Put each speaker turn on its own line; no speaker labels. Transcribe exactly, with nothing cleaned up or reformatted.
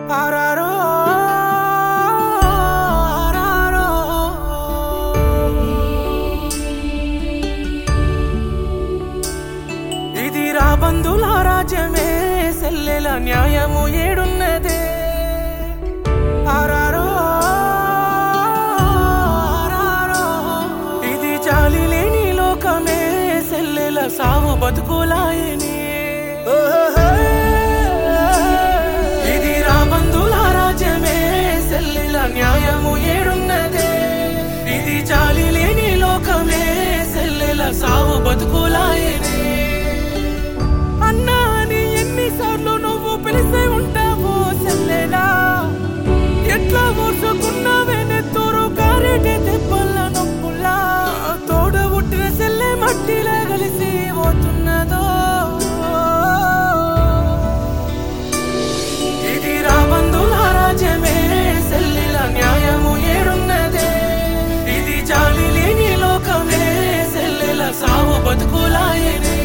ఆరారో ఆరారో ఇది రా బంధుల రాజ్యమే సెల్లెల న్యాయము ఏడున్నదే ఆరారో ఆరారో ఇది చాలి లేని లోకమే సెల్లెల సావు బతుకులాయనే ఇది రా బంధుల రాజ్యమే సెల్లెల న్యాయము ఏడున్నదే ఇది చాలి లేని లోకమే సెల్లెల సావు బతుకులాయనే అన్నా అని ఎన్నిసార్లు నువ్వు పిలిస్తే ఉంటావో సెల్లెలా ఎట్లా ఊర్చుకున్నావే నెత్తూరు కారేటే తెప్పల్ల నొప్పులా తోడ పుట్టిన సెల్లె మట్టిలా కలిసి పోతున్నదో ఇది రా బంధుల రాజ్యమే సెల్లెల న్యాయము ఏడున్నదే ఇది చాలి లేని లోకమే సెల్లెల సావు బతుకులాయనే